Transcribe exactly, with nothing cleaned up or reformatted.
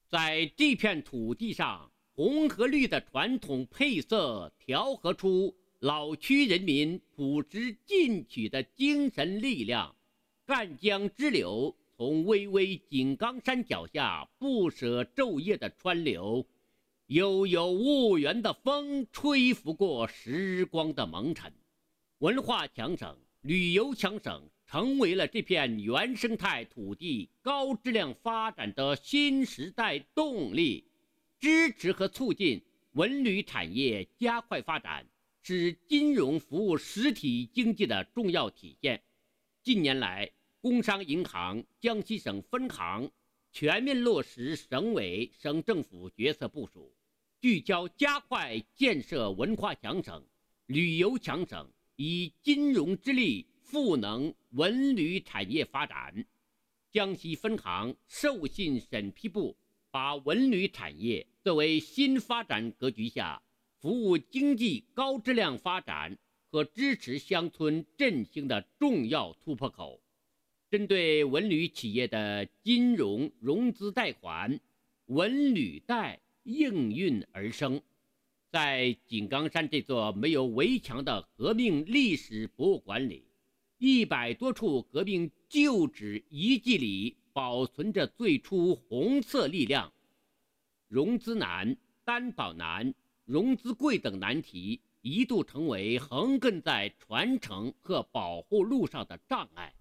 在这片土地上，红和绿的传统配色调和出老区人民朴实进取的精神力量。赣江支流从巍巍井冈山脚下不舍昼夜的川流，悠悠婺源的风吹拂过时光的蒙尘。文化强省、旅游强省成为了这片原生态土地高质量发展的新时代动力。支持和促进文旅产业加快发展，是金融服务实体经济的重要体现。近年来，工商银行江西省分行全面落实省委省政府决策部署，聚焦加快建设文化强省、旅游强省，以金融之力赋能文旅产业发展。江西分行授信审批部把文旅产业作为新发展格局下服务经济高质量发展和支持乡村振兴的重要突破口。针对文旅企业的金融融资贷款，文旅贷应运而生。在井冈山这座没有围墙的革命历史博物馆里，一百多处革命旧址遗迹里保存着最初红色力量。融资难、担保难、融资贵等难题一度成为横亘在传承和保护路上的障碍。